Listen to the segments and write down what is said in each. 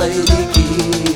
священной реки.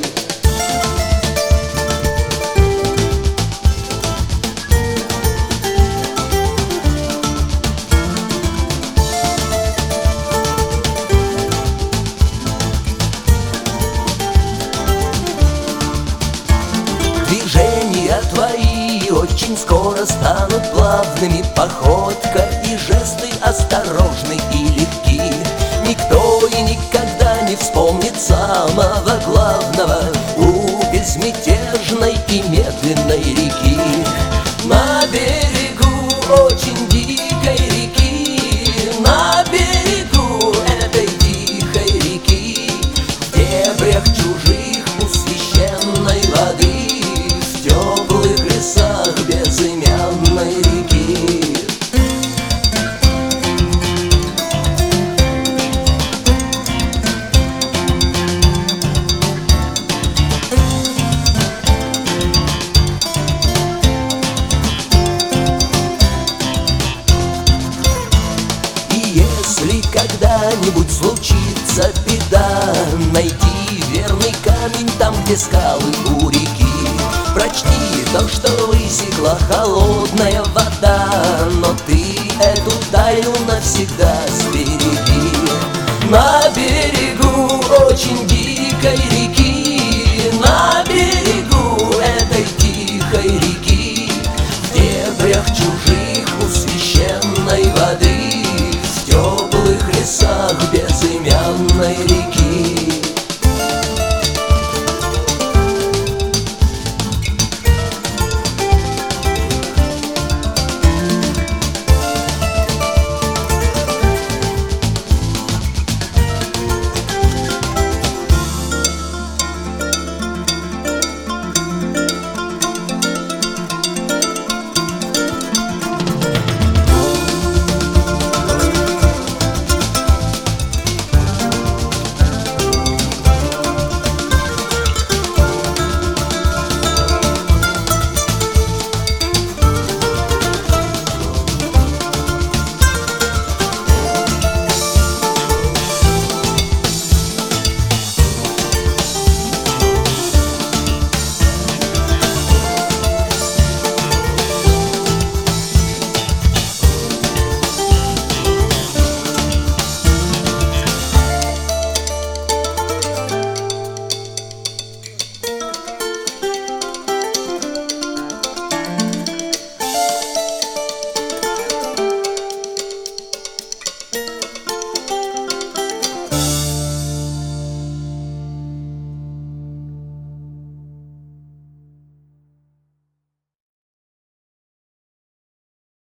Движения твои очень скоро станут плавными, походка и жесты осторожны и легки. Никто и никогда не вспомнит самого главного у безмятежной и медленной реки. На берегу очень дикой реки, на берегу этой тихой реки, в дебрях чужих у священной воды, в теплых лесах безымянной реки. Если когда-нибудь случится беда, найди верный камень там, где скалы у реки. Прочти то, что высекла холодная вода, но ты эту тайну навсегда сбереги. На берегу очень дикой реки, на берегу